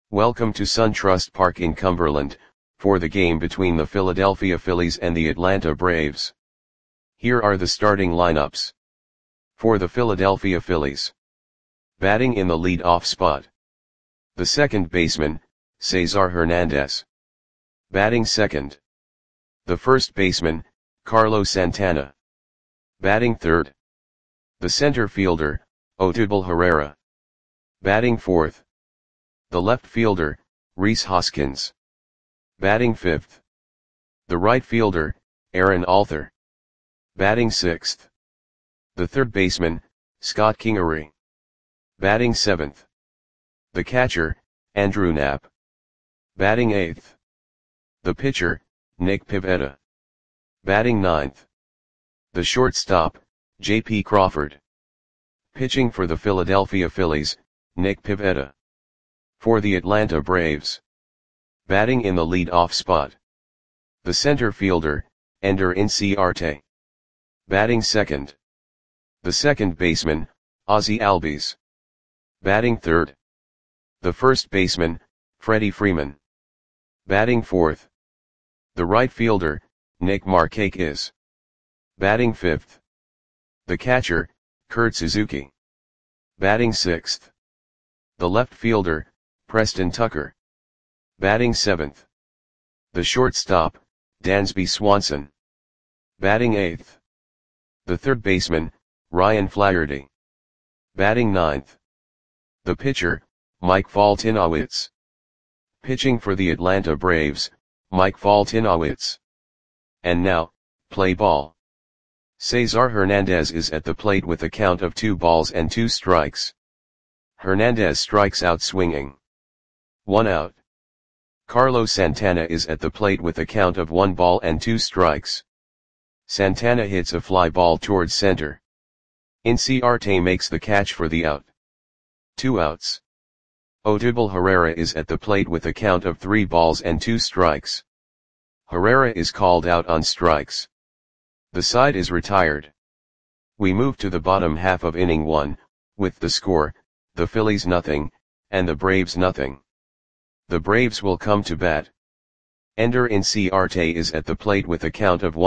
Welcome to SunTrust Park in Cumberland, for the game between the Philadelphia Phillies and the Atlanta Braves. Here are the starting lineups. For the Philadelphia Phillies. Batting in the lead-off spot. The second baseman, Cesar Hernandez. Batting second. The first baseman, Carlos Santana. Batting third. The center fielder, Odubel Herrera. Batting fourth. The left fielder, Rhys Hoskins. Batting fifth. The right fielder, Aaron Altherr. Batting sixth. The third baseman, Scott Kingery. Batting seventh. The catcher, Andrew Knapp. Batting eighth. The pitcher, Nick Pivetta. Batting ninth. The shortstop, J.P. Crawford. Pitching for the Philadelphia Phillies, Nick Pivetta. For the Atlanta Braves. Batting in the lead-off spot. The center fielder, Ender Inciarte. Batting second. The second baseman, Ozzie Albies. Batting third. The first baseman, Freddie Freeman. Batting fourth. The right fielder, Nick Markakis. Batting fifth. The catcher, Kurt Suzuki. Batting sixth. The left fielder, Preston Tucker. Batting seventh. The shortstop, Dansby Swanson. Batting eighth. The third baseman, Ryan Flaherty. Batting ninth. The pitcher, Mike Foltynewicz. Pitching for the Atlanta Braves, Mike Foltynewicz. And now, play ball. Cesar Hernandez is at the plate with a count of 2-2. Hernandez strikes out swinging. 1 out. Carlos Santana is at the plate with a count of 1-2. Santana hits a fly ball towards center. Inciarte makes the catch for the out. 2 outs. Odubel Herrera is at the plate with a count of 3-2. Herrera is called out on strikes. The side is retired. We move to the bottom half of inning 1, with the score, the Phillies nothing, and the Braves nothing. The Braves will come to bat. Ender Inciarte is at the plate with a count of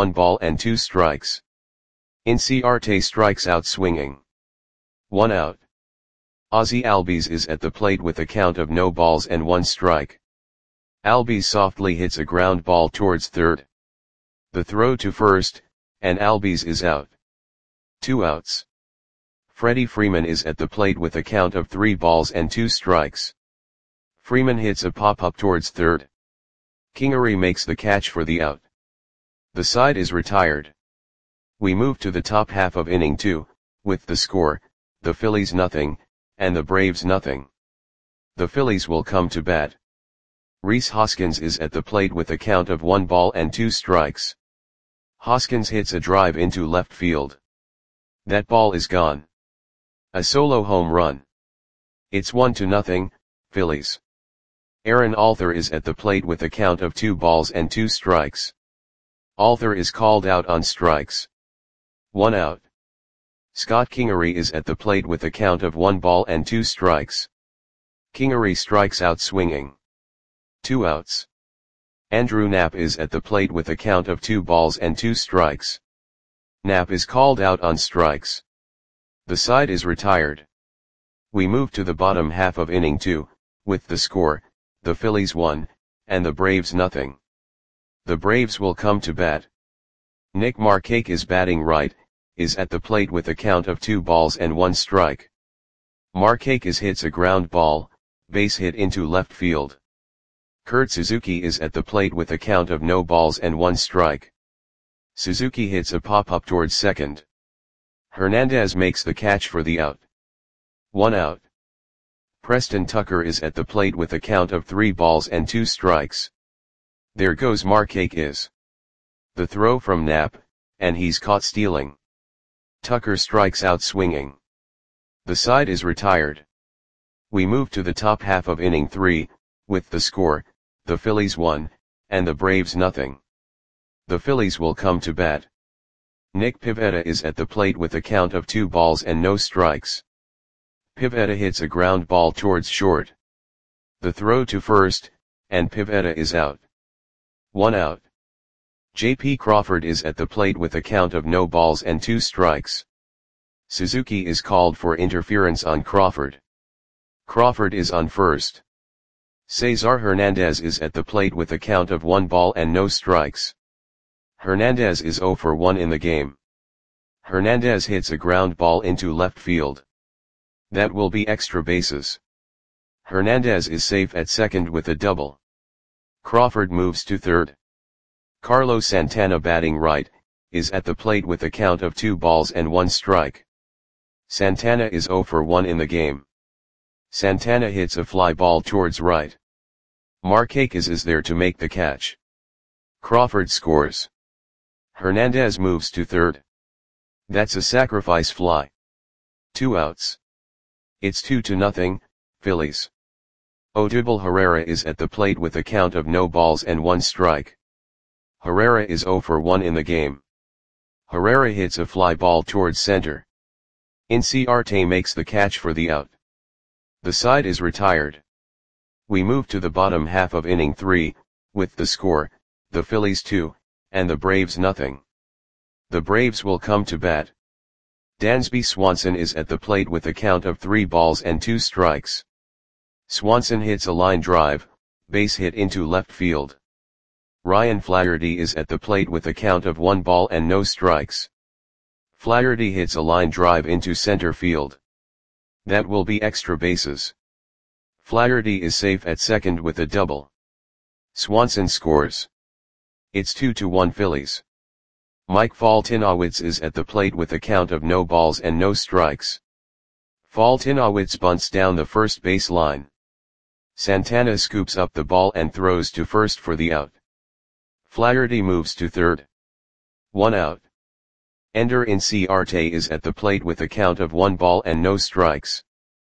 1-2. Inciarte strikes out swinging. 1 out. Ozzie Albies is at the plate with a count of 0-1. Albies softly hits a ground ball towards third. The throw to first, and Albies is out. 2 outs. Freddie Freeman is at the plate with a count of 3-2. Freeman hits a pop-up towards third. Kingery makes the catch for the out. The side is retired. We move to the top half of inning 2, with the score, the Phillies nothing, and the Braves nothing. The Phillies will come to bat. Rhys Hoskins is at the plate with a count of 1-2. Hoskins hits a drive into left field. That ball is gone. A solo home run. It's 1-0, Phillies. Aaron Altherr is at the plate with a count of 2-2. Altherr is called out on strikes. 1 out. Scott Kingery is at the plate with a count of 1-2. Kingery strikes out swinging. 2 outs. Andrew Knapp is at the plate with a count of 2-2. Knapp is called out on strikes. The side is retired. We move to the bottom half of inning 2, with the score, the Phillies 1, and the Braves nothing. The Braves will come to bat. Nick Markakis batting right, is at the plate with a count of 2-1. Markakis hits a ground ball, base hit into left field. Kurt Suzuki is at the plate with a count of 0-1. Suzuki hits a pop-up towards second. Hernandez makes the catch for the out. 1 out. Preston Tucker is at the plate with a count of 3-2. There goes Markakis. The throw from Knapp, and he's caught stealing. Tucker strikes out swinging. The side is retired. We move to the top half of inning 3, with the score, the Phillies 1, and the Braves nothing. The Phillies will come to bat. Nick Pivetta is at the plate with a count of 2 balls and no strikes. Pivetta hits a ground ball towards short. The throw to first, and Pivetta is out. 1 out. J.P. Crawford is at the plate with a count of no balls and 2 strikes. Suzuki is called for interference on Crawford. Crawford is on first. Cesar Hernandez is at the plate with a count of 1 ball and no strikes. Hernandez is 0 for 1 in the game. Hernandez hits a ground ball into left field. That will be extra bases. Hernandez is safe at second with a double. Crawford moves to third. Carlos Santana, batting right, is at the plate with a count of 2 balls and 1 strike. Santana is 0 for 1 in the game. Santana hits a fly ball towards right. Markakis is there to make the catch. Crawford scores. Hernandez moves to third. That's a sacrifice fly. 2 outs. It's 2-0, Phillies. Odubel Herrera is at the plate with a count of no balls and 1 strike. Herrera is 0 for 1 in the game. Herrera hits a fly ball towards center. Inciarte makes the catch for the out. The side is retired. We move to the bottom half of inning 3, with the score, the Phillies 2, and the Braves nothing. The Braves will come to bat. Dansby Swanson is at the plate with a count of 3 balls and 2 strikes. Swanson hits a line drive, base hit into left field. Ryan Flaherty is at the plate with a count of 1 ball and no strikes. Flaherty hits a line drive into center field. That will be extra bases. Flaherty is safe at second with a double. Swanson scores. It's 2-1 Phillies. Mike Foltynewicz is at the plate with a count of no balls and no strikes. Foltynewicz bunts down the first base line. Santana scoops up the ball and throws to first for the out. Flaherty moves to third. 1 out. Ender Inciarte is at the plate with a count of 1 ball and no strikes.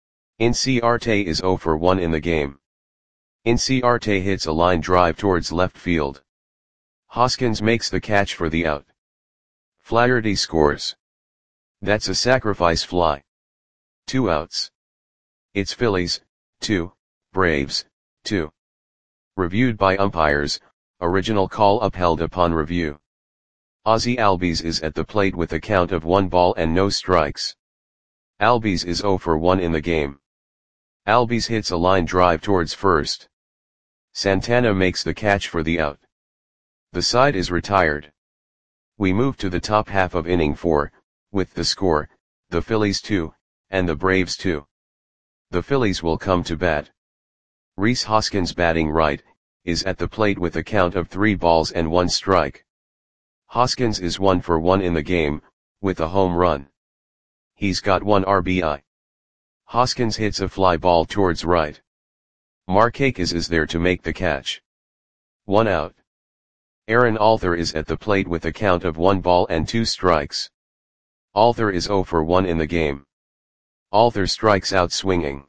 Inciarte is 0 for 1 in the game. Inciarte hits a line drive towards left field. Hoskins makes the catch for the out. Flaherty scores. That's a sacrifice fly. 2 outs. It's Phillies, 2, Braves, 2. Reviewed by umpires, original call upheld upon review. Ozzie Albies is at the plate with a count of 1 ball and no strikes. Albies is 0 for 1 in the game. Albies hits a line drive towards first. Santana makes the catch for the out. The side is retired. We move to the top half of inning 4, with the score, the Phillies 2, and the Braves 2. The Phillies will come to bat. Rhys Hoskins, batting right, is at the plate with a count of 3 balls and 1 strike. Hoskins is 1 for 1 in the game, with a home run. He's got 1 RBI. Hoskins hits a fly ball towards right. Markakis is there to make the catch. 1 out. Aaron Alther is at the plate with a count of 1 ball and 2 strikes. Alther is 0 for 1 in the game. Alther strikes out swinging.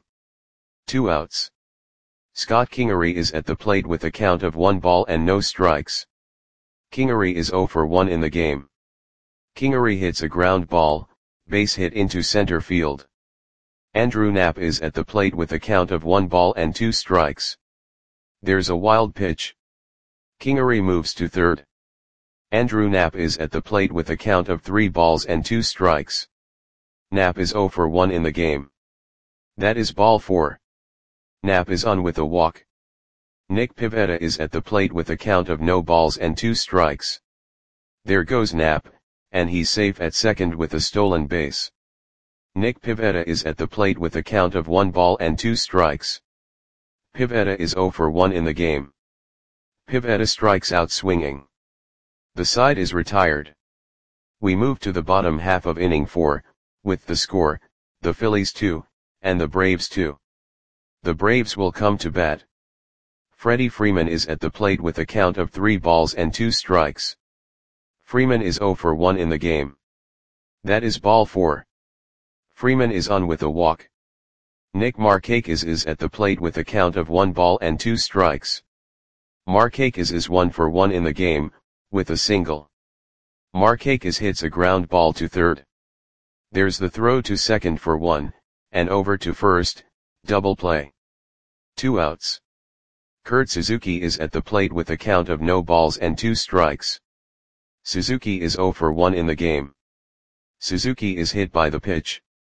2 outs. Scott Kingery is at the plate with a count of 1 ball and no strikes. Kingery is 0 for 1 in the game. Kingery hits a ground ball, base hit into center field. Andrew Knapp is at the plate with a count of 1 ball and 2 strikes. There's a wild pitch. Kingery moves to third. Andrew Knapp is at the plate with a count of 3 balls and 2 strikes. Knapp is 0 for 1 in the game. That is ball 4. Knapp is on with a walk. Nick Pivetta is at the plate with a count of no balls and 2 strikes. There goes Knapp, and he's safe at second with a stolen base. Nick Pivetta is at the plate with a count of 1 ball and 2 strikes. Pivetta is 0 for 1 in the game. Pivetta strikes out swinging. The side is retired. We move to the bottom half of inning 4, with the score, the Phillies 2, and the Braves 2. The Braves will come to bat. Freddie Freeman is at the plate with a count of 3 balls and 2 strikes. Freeman is 0 for 1 in the game. That is ball 4. Freeman is on with a walk. Nick Markakis is at the plate with a count of 1 ball and 2 strikes. Markakis is 1 for 1 in the game, with a single. Markakis hits a ground ball to third. There's the throw to second for 1, and over to first, double play. 2 outs. Kurt Suzuki is at the plate with a count of no balls and 2 strikes. Suzuki is 0 for 1 in the game. Suzuki is hit by the pitch.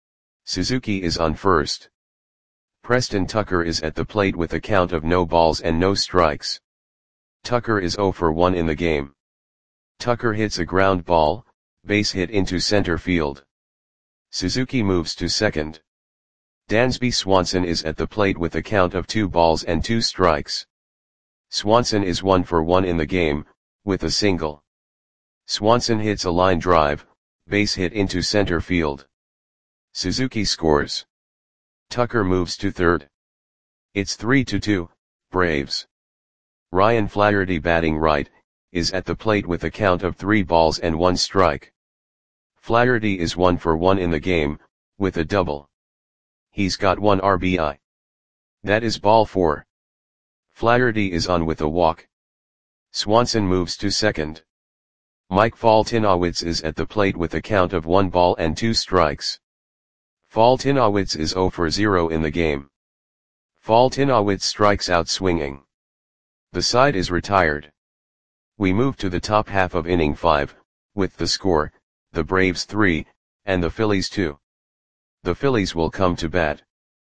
Suzuki is on first. Preston Tucker is at the plate with a count of no balls and no strikes. Tucker is 0 for 1 in the game. Tucker hits a ground ball, base hit into center field. Suzuki moves to second. Dansby Swanson is at the plate with a count of 2 balls and 2 strikes. Swanson is 1 for 1 in the game, with a single. Swanson hits a line drive, base hit into center field. Suzuki scores. Tucker moves to third. It's 3-2, Braves. Ryan Flaherty batting right, is at the plate with a count of 3 balls and 1 strike. Flaherty is 1 for 1 in the game, with a double. He's got 1 RBI. That is ball 4. Flaherty is on with a walk. Swanson moves to second. Mike Foltynewicz is at the plate with a count of 1 ball and 2 strikes. Foltynewicz is 0 for 0 in the game. Foltynewicz strikes out swinging. The side is retired. We move to the top half of inning 5, with the score, the Braves 3, and the Phillies 2. The Phillies will come to bat.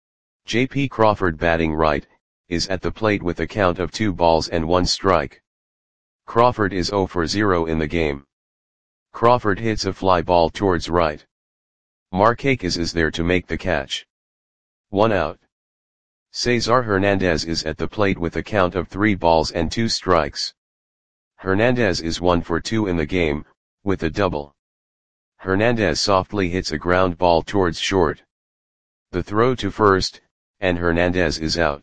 J.P. Crawford batting right, is at the plate with a count of 2 balls and 1 strike. Crawford is 0 for 0 in the game. Crawford hits a fly ball towards right. Markakis is there to make the catch. 1 out. Cesar Hernandez is at the plate with a count of 3 balls and 2 strikes. Hernandez is 1 for 2 in the game, with a double. Hernandez softly hits a ground ball towards short. The throw to first, and Hernandez is out.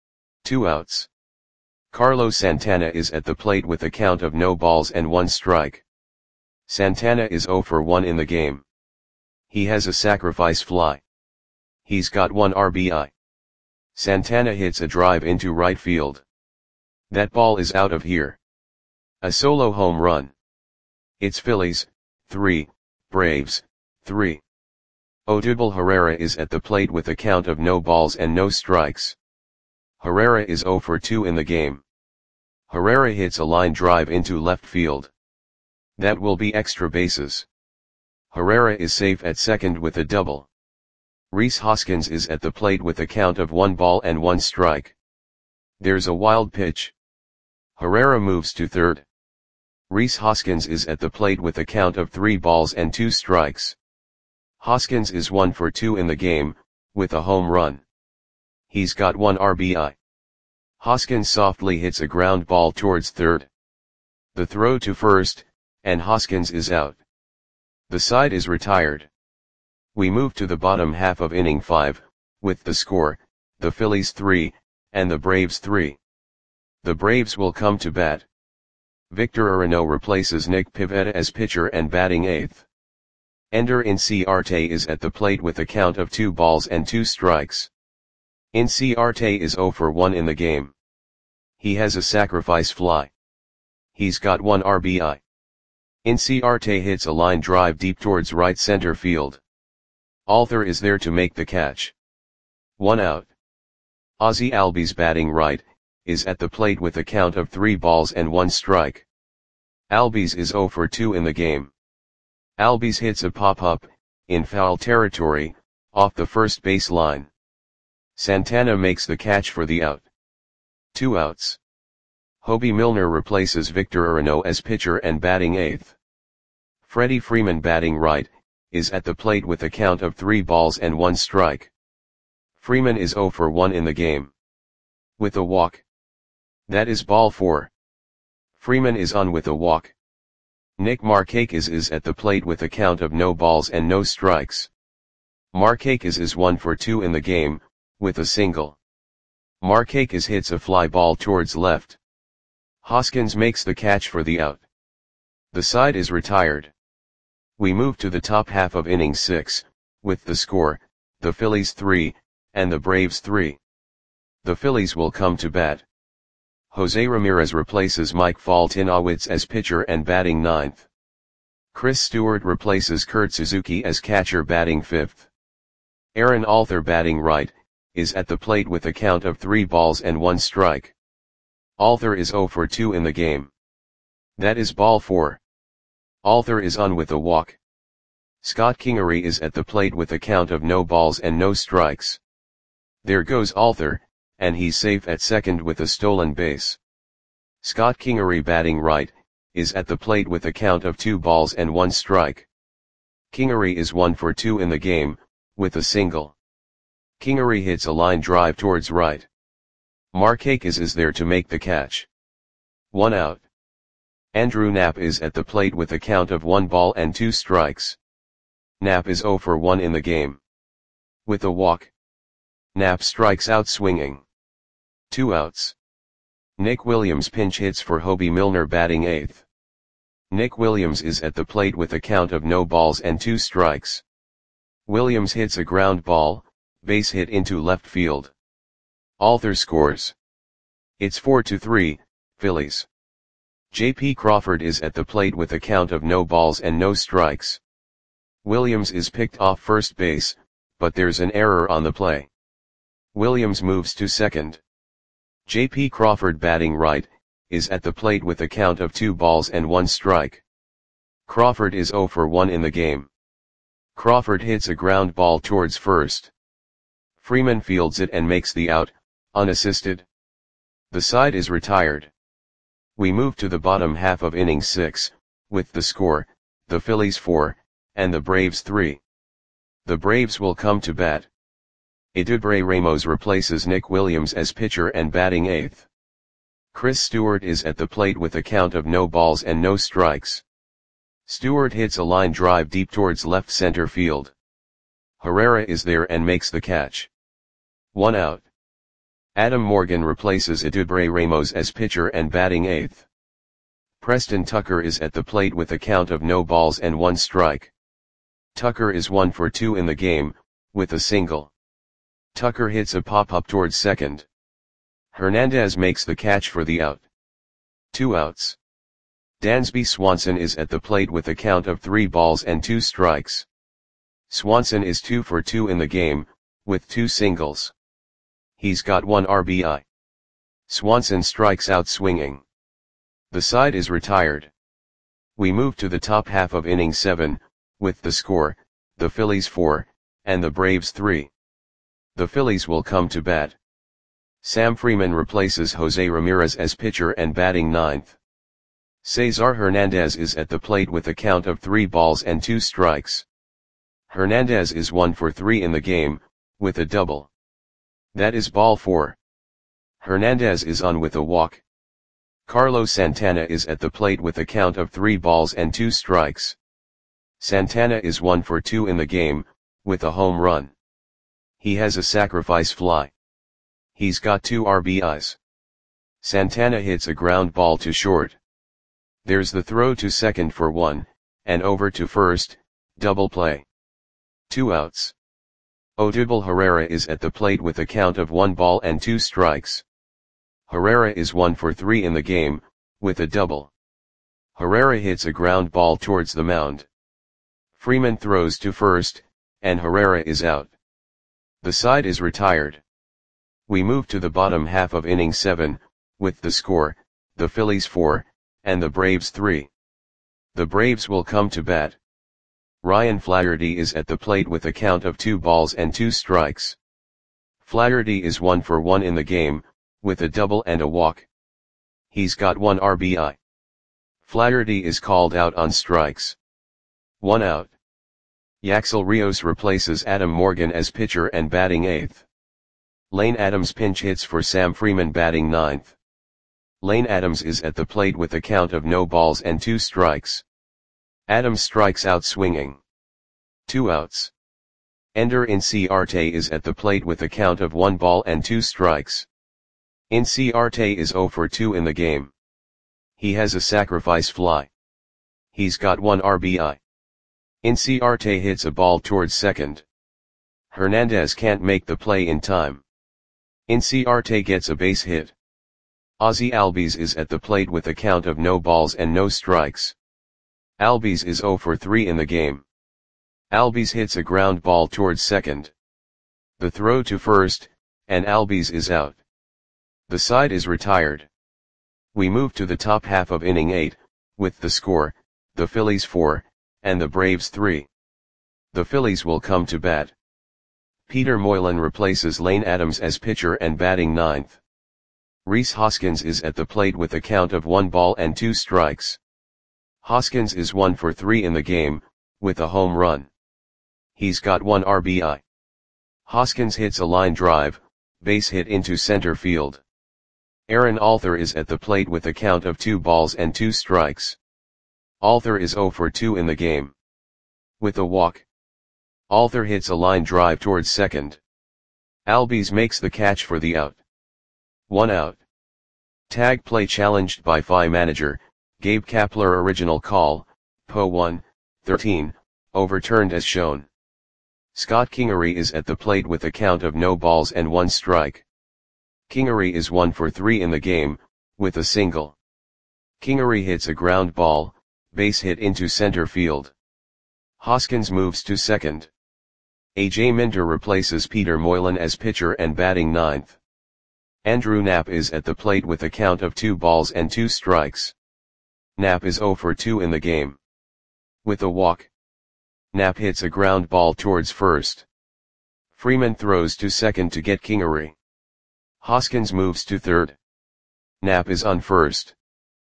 2 outs. Carlos Santana is at the plate with a count of no balls and 1 strike. Santana is 0 for 1 in the game. He has a sacrifice fly. He's got 1 RBI. Santana hits a drive into right field. That ball is out of here. A solo home run. It's Phillies, 3, Braves, 3. Odubel Herrera is at the plate with a count of no balls and no strikes. Herrera is 0 for 2 in the game. Herrera hits a line drive into left field. That will be extra bases. Herrera is safe at second with a double. Rhys Hoskins is at the plate with a count of 1 ball and 1 strike. There's a wild pitch. Herrera moves to third. Rhys Hoskins is at the plate with a count of 3 balls and 2 strikes. Hoskins is 1 for 2 in the game, with a home run. He's got 1 RBI. Hoskins softly hits a ground ball towards third. The throw to first, and Hoskins is out. The side is retired. We move to the bottom half of inning 5, with the score, the Phillies 3, and the Braves 3. The Braves will come to bat. Victor Arano replaces Nick Pivetta as pitcher and batting 8th. Ender Inciarte is at the plate with a count of 2 balls and 2 strikes. Inciarte is 0 for 1 in the game. He has a sacrifice fly. He's got 1 RBI. Inciarte hits a line drive deep towards right center field. Althor is there to make the catch. 1 out. Ozzie Albies batting right, is at the plate with a count of 3 balls and 1 strike. Albies is 0 for 2 in the game. Albies hits a pop-up, in foul territory, off the first base line. Santana makes the catch for the out. 2 outs. Hobie Milner replaces Victor Arano as pitcher and batting 8th. Freddie Freeman batting right, is at the plate with a count of 3 balls and 1 strike. Freeman is 0 for 1 in the game. With a walk. That is ball 4. Freeman is on with a walk. Nick Markakis is at the plate with a count of no balls and no strikes. Markakis is 1 for 2 in the game, with a single. Markakis hits a fly ball towards left. Hoskins makes the catch for the out. The side is retired. We move to the top half of inning 6, with the score, the Phillies 3, and the Braves 3. The Phillies will come to bat. Jose Ramirez replaces Mike Foltynewicz as pitcher and batting 9th. Chris Stewart replaces Kurt Suzuki as catcher batting 5th. Aaron Althor batting right, is at the plate with a count of 3 balls and 1 strike. Arthur is 0 for 2 in the game. That is ball 4. Arthur is on with a walk. Scott Kingery is at the plate with a count of no balls and no strikes. There goes Arthur, and he's safe at second with a stolen base. Scott Kingery batting right, is at the plate with a count of 2 balls and 1 strike. Kingery is 1 for 2 in the game, with a single. Kingery hits a line drive towards right. Markakis is there to make the catch. 1 out. Andrew Knapp is at the plate with a count of 1 ball and 2 strikes. Knapp is 0 for 1 in the game. With a walk. Knapp strikes out swinging. 2 outs. Nick Williams pinch hits for Hobie Milner batting 8th. Nick Williams is at the plate with a count of no balls and 2 strikes. Williams hits a ground ball, base hit into left field. Arthur scores. It's 4-3, Phillies. J.P. Crawford is at the plate with a count of no balls and no strikes. Williams is picked off first base, but there's an error on the play. Williams moves to second. J.P. Crawford batting right, is at the plate with a count of 2 balls and 1 strike. Crawford is 0 for 1 in the game. Crawford hits a ground ball towards first. Freeman fields it and makes the out, unassisted. The side is retired. We move to the bottom half of inning 6, with the score, the Phillies 4, and the Braves 3. The Braves will come to bat. Eduardo Ramos replaces Nick Williams as pitcher and batting 8th. Chris Stewart is at the plate with a count of no balls and no strikes. Stewart hits a line drive deep towards left center field. Herrera is there and makes the catch. 1 out. Adam Morgan replaces Eduardo Ramos as pitcher and batting 8th. Preston Tucker is at the plate with a count of no balls and 1 strike. Tucker is 1 for 2 in the game, with a single. Tucker hits a pop-up towards second. Hernandez makes the catch for the out. 2 outs. Dansby Swanson is at the plate with a count of 3 balls and 2 strikes. Swanson is 2 for 2 in the game, with 2 singles. He's got 1 RBI. Swanson strikes out swinging. The side is retired. We move to the top half of inning 7, with the score, the Phillies 4, and the Braves 3. The Phillies will come to bat. Sam Freeman replaces Jose Ramirez as pitcher and batting 9th. Cesar Hernandez is at the plate with a count of 3 balls and 2 strikes. Hernandez is 1 for 3 in the game, with a double. That is ball 4. Hernandez is on with a walk. Carlos Santana is at the plate with a count of 3 balls and 2 strikes. Santana is 1 for 2 in the game, with a home run. He has a sacrifice fly. He's got 2 RBIs. Santana hits a ground ball to short. There's the throw to second for 1, and over to first, double play. 2 outs. Odubel Herrera is at the plate with a count of 1 ball and 2 strikes. Herrera is 1 for 3 in the game, with a double. Herrera hits a ground ball towards the mound. Freeman throws to first, and Herrera is out. The side is retired. We move to the bottom half of inning 7, with the score, the Phillies 4, and the Braves 3. The Braves will come to bat. Ryan Flaherty is at the plate with a count of 2 balls and 2 strikes. Flaherty is 1 for 1 in the game, with a double and a walk. He's got 1 RBI. Flaherty is called out on strikes. 1 out. Yaxel Rios replaces Adam Morgan as pitcher and batting 8th. Lane Adams pinch hits for Sam Freeman batting 9th. Lane Adams is at the plate with a count of no balls and 2 strikes. Adams strikes out swinging. 2 outs. Ender Inciarte is at the plate with a count of 1 ball and 2 strikes. Inciarte is 0 for 2 in the game. He has a sacrifice fly. He's got 1 RBI. Inciarte hits a ball towards second. Hernandez can't make the play in time. Inciarte gets a base hit. Ozzie Albies is at the plate with a count of no balls and no strikes. Albies is 0 for 3 in the game. Albies hits a ground ball towards second. The throw to first, and Albies is out. The side is retired. We move to the top half of inning 8, with the score, the Phillies 4, and the Braves 3. The Phillies will come to bat. Peter Moylan replaces Lane Adams as pitcher and batting 9th. Rhys Hoskins is at the plate with a count of 1 ball and 2 strikes. Hoskins is 1 for 3 in the game, with a home run. He's got 1 RBI. Hoskins hits a line drive, base hit into center field. Aaron Alther is at the plate with a count of 2 balls and 2 strikes. Alther is 0 for 2 in the game. With a walk. Alther hits a line drive towards second. Albies makes the catch for the out. 1 out. Tag play challenged by FI manager, Gabe Kapler. Original call, PO 1-13, overturned as shown. Scott Kingery is at the plate with a count of no balls and 1 strike. Kingery is 1 for 3 in the game, with a single. Kingery hits a ground ball, base hit into center field. Hoskins moves to second. A.J. Minter replaces Peter Moylan as pitcher and batting 9th. Andrew Knapp is at the plate with a count of 2 balls and 2 strikes. Knapp is 0 for 2 in the game. With a walk. Knapp hits a ground ball towards first. Freeman throws to second to get Kingery. Hoskins moves to third. Knapp is on first.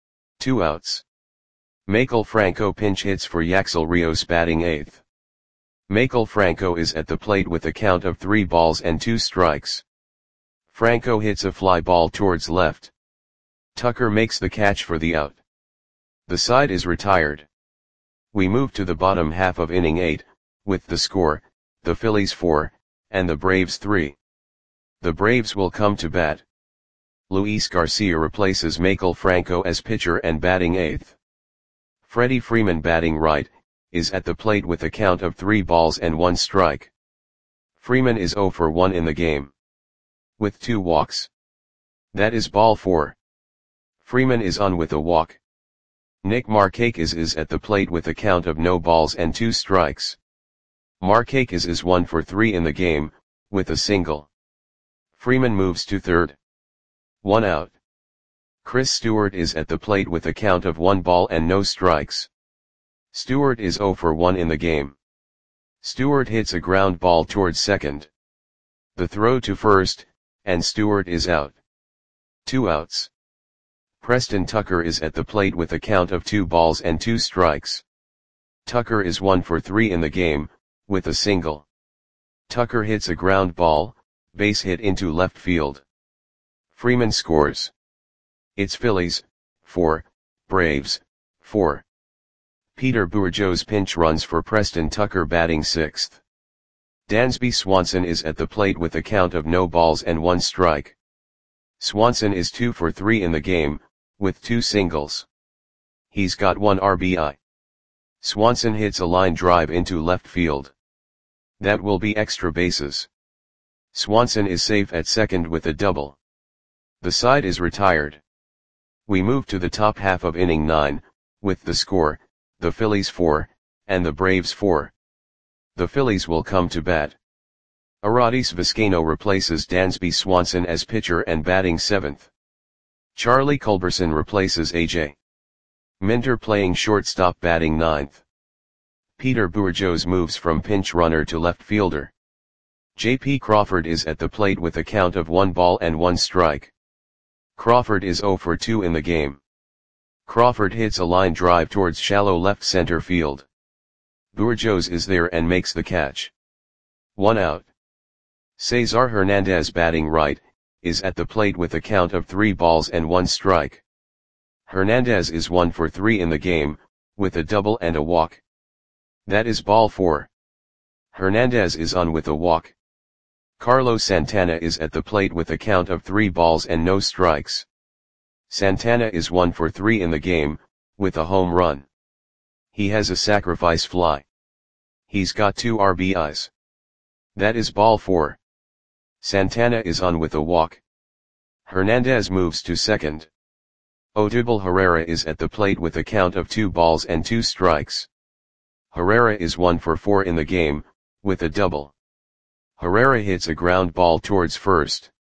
2 outs. Maikel Franco pinch hits for Yaxel Rios batting 8th. Maikel Franco is at the plate with a count of 3 balls and 2 strikes. Franco hits a fly ball towards left. Tucker makes the catch for the out. The side is retired. We move to the bottom half of inning 8, with the score, the Phillies 4, and the Braves 3. The Braves will come to bat. Luis Garcia replaces Maikel Franco as pitcher and batting 8th. Freddie Freeman batting right, is at the plate with a count of 3 balls and 1 strike. Freeman is 0 for 1 in the game. With 2 walks. That is ball 4. Freeman is on with a walk. Nick Markakis is at the plate with a count of no balls and 2 strikes. Markakis is 1 for 3 in the game, with a single. Freeman moves to third. 1 out. Chris Stewart is at the plate with a count of 1 ball and no strikes. Stewart is 0 for 1 in the game. Stewart hits a ground ball towards second. The throw to first, and Stewart is out. 2 outs. Preston Tucker is at the plate with a count of 2 balls and 2 strikes. Tucker is 1 for 3 in the game, with a single. Tucker hits a ground ball, base hit into left field. Freeman scores. It's Phillies, 4, Braves, 4. Peter Bourgeau's pinch runs for Preston Tucker batting 6th. Dansby Swanson is at the plate with a count of no balls and 1 strike. Swanson is 2 for 3 in the game, with 2 singles. He's got 1 RBI. Swanson hits a line drive into left field. That will be extra bases. Swanson is safe at second with a double. The side is retired. We move to the top half of inning 9, with the score, the Phillies 4, and the Braves 4. The Phillies will come to bat. Aradis Vizcaino replaces Dansby Swanson as pitcher and batting 7th. Charlie Culberson replaces A.J. Minter playing shortstop batting 9th. Peter Bourgeau moves from pinch runner to left fielder. J.P. Crawford is at the plate with a count of 1 ball and 1 strike. Crawford is 0 for 2 in the game. Crawford hits a line drive towards shallow left center field. Bourgeau is there and makes the catch. 1 out. Cesar Hernandez batting right, is at the plate with a count of 3 balls and 1 strike. Hernandez is 1 for 3 in the game, with a double and a walk. That is ball 4. Hernandez is on with a walk. Carlos Santana is at the plate with a count of 3 balls and no strikes. Santana is 1 for 3 in the game, with a home run. He has a sacrifice fly. He's got 2 RBIs. That is ball 4. Santana is on with a walk. Hernandez moves to second. Odubel Herrera is at the plate with a count of 2 balls and 2 strikes. Herrera is 1 for 4 in the game, with a double. Herrera hits a ground ball towards first.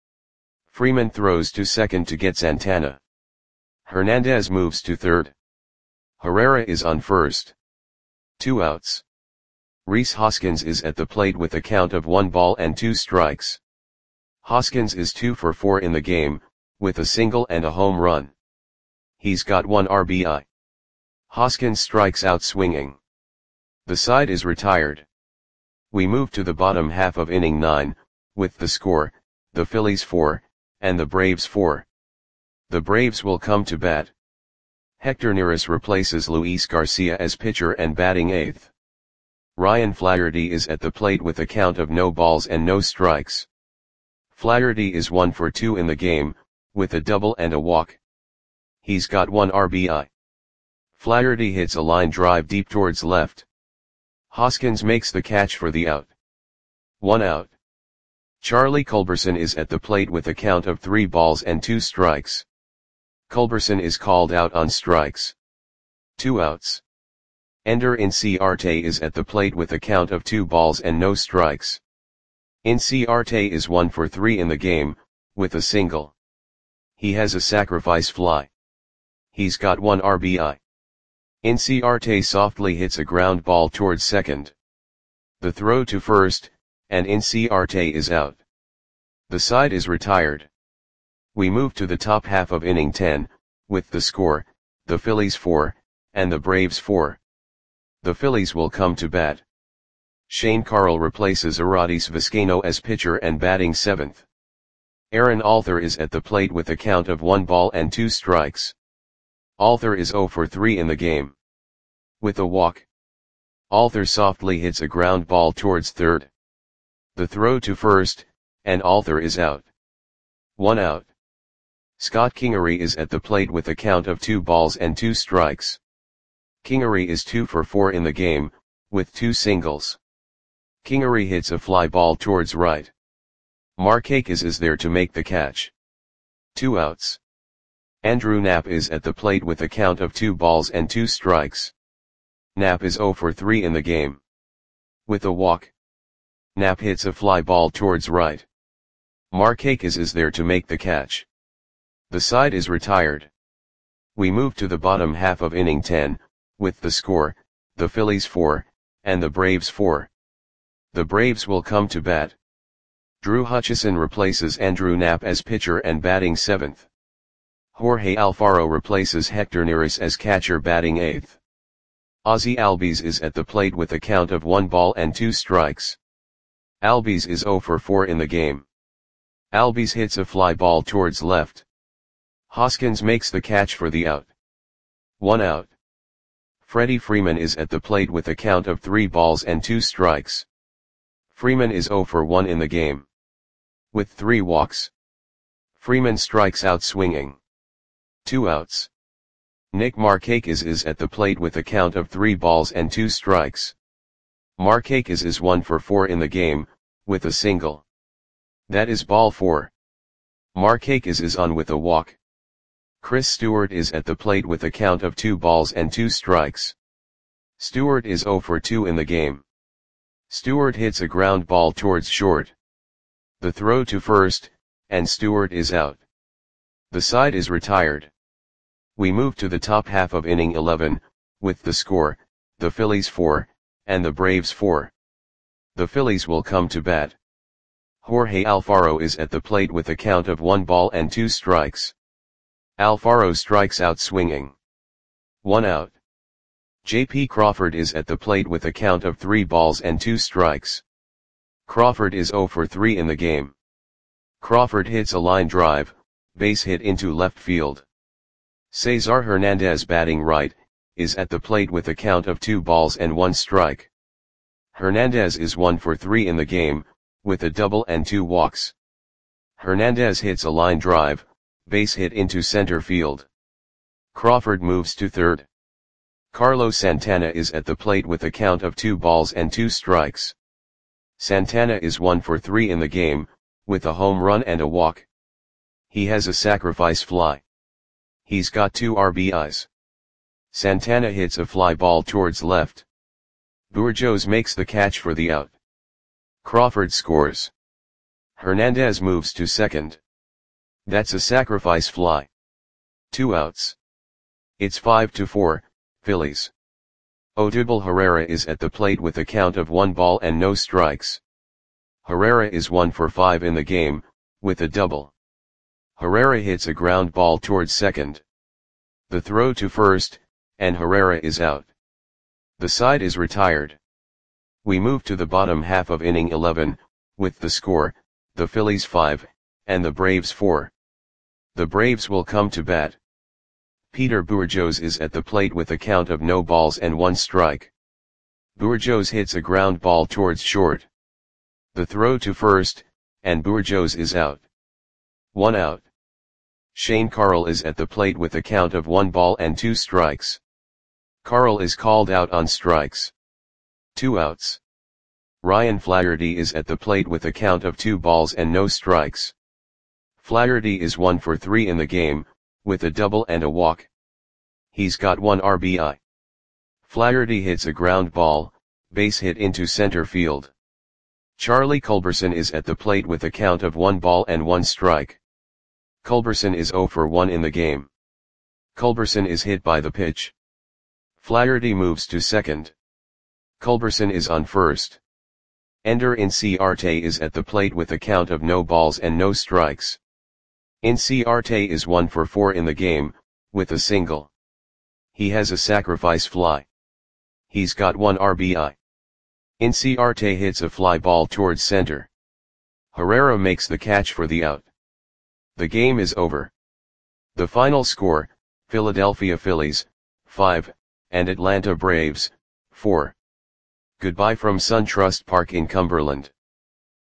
Freeman throws to second to get Santana. Hernandez moves to third. Herrera is on first. 2 outs. Rhys Hoskins is at the plate with a count of 1 ball and 2 strikes. Hoskins is 2 for 4 in the game, with a single and a home run. He's got 1 RBI. Hoskins strikes out swinging. The side is retired. We move to the bottom half of inning 9, with the score, the Phillies 4, and the Braves 4. The Braves will come to bat. Hector Neris replaces Luis Garcia as pitcher and batting 8th. Ryan Flaherty is at the plate with a count of no balls and no strikes. Flaherty is 1 for 2 in the game, with a double and a walk. He's got 1 RBI. Flaherty hits a line drive deep towards left. Hoskins makes the catch for the out. 1 out. Charlie Culberson is at the plate with a count of 3 balls and 2 strikes. Culberson is called out on strikes. 2 outs. Ender Inciarte is at the plate with a count of 2 balls and no strikes. Inciarte is 1 for 3 in the game, with a single. He has a sacrifice fly. He's got 1 RBI. Inciarte softly hits a ground ball towards second. The throw to first, and Inciarte is out. The side is retired. We move to the top half of inning 10, with the score, the Phillies 4, and the Braves 4. The Phillies will come to bat. Shane Carle replaces Arodys Vizcaino as pitcher and batting 7th. Aaron Alther is at the plate with a count of 1 ball and 2 strikes. Alther is 0 for 3 in the game. With a walk. Alther softly hits a ground ball towards third. The throw to first, and Alther is out. 1 out. Scott Kingery is at the plate with a count of 2 balls and 2 strikes. Kingery is 2 for 4 in the game, with 2 singles. Kingery hits a fly ball towards right. Markakis is there to make the catch. 2 outs. Andrew Knapp is at the plate with a count of 2 balls and 2 strikes. Knapp is 0 for 3 in the game. With a walk. Knapp hits a fly ball towards right. Markakis is there to make the catch. The side is retired. We move to the bottom half of inning 10, with the score, the Phillies 4, and the Braves 4. The Braves will come to bat. Drew Hutchison replaces Andrew Knapp as pitcher and batting 7th. Jorge Alfaro replaces Hector Neris as catcher batting 8th. Ozzie Albies is at the plate with a count of 1 ball and 2 strikes. Albies is 0 for 4 in the game. Albies hits a fly ball towards left. Hoskins makes the catch for the out. 1 out. Freddie Freeman is at the plate with a count of 3 balls and 2 strikes. Freeman is 0 for 1 in the game. With 3 walks. Freeman strikes out swinging. 2 outs. Nick Markakis is at the plate with a count of 3 balls and 2 strikes. Markakis is 1 for 4 in the game, with a single. That is ball 4. Markakis is on with a walk. Chris Stewart is at the plate with a count of 2 balls and 2 strikes. Stewart is 0 for 2 in the game. Stewart hits a ground ball towards short. The throw to first, and Stewart is out. The side is retired. We move to the top half of inning 11, with the score, the Phillies 4, and the Braves 4. The Phillies will come to bat. Jorge Alfaro is at the plate with a count of 1 ball and 2 strikes. Alfaro strikes out swinging. 1 out. J.P. Crawford is at the plate with a count of 3 balls and 2 strikes. Crawford is 0 for 3 in the game. Crawford hits a line drive, base hit into left field. Cesar Hernandez batting right, is at the plate with a count of 2 balls and 1 strike. Hernandez is 1 for 3 in the game, with a double and 2 walks. Hernandez hits a line drive, base hit into center field. Crawford moves to third. Carlos Santana is at the plate with a count of 2 balls and 2 strikes. Santana is 1 for 3 in the game, with a home run and a walk. He has a sacrifice fly. He's got 2 RBIs. Santana hits a fly ball towards left. Burgos makes the catch for the out. Crawford scores. Hernandez moves to second. That's a sacrifice fly. 2 outs. It's 5-4, Phillies. Odubel Herrera is at the plate with a count of 1 ball and no strikes. Herrera is 1 for 5 in the game, with a double. Herrera hits a ground ball towards second. The throw to first, and Herrera is out. The side is retired. We move to the bottom half of inning 11, with the score, the Phillies 5, and the Braves 4. The Braves will come to bat. Peter Bourjos is at the plate with a count of no balls and 1 strike. Bourjos hits a ground ball towards short. The throw to first, and Bourjos is out. 1 out. Shane Carle is at the plate with a count of 1 ball and 2 strikes. Carle is called out on strikes. 2 outs. Ryan Flaherty is at the plate with a count of 2 balls and no strikes. Flaherty is 1 for 3 in the game, with a double and a walk. He's got 1 RBI. Flaherty hits a ground ball, base hit into center field. Charlie Culberson is at the plate with a count of 1 ball and 1 strike. Culberson is 0 for 1 in the game. Culberson is hit by the pitch. Flaherty moves to second. Culberson is on first. Ender Inciarte is at the plate with a count of no balls and no strikes. Inciarte is 1 for 4 in the game, with a single. He has a sacrifice fly. He's got 1 RBI. Inciarte hits a fly ball towards center. Herrera makes the catch for the out. The game is over. The final score, Philadelphia Phillies, 5, and Atlanta Braves, 4. Goodbye from SunTrust Park in Cumberland.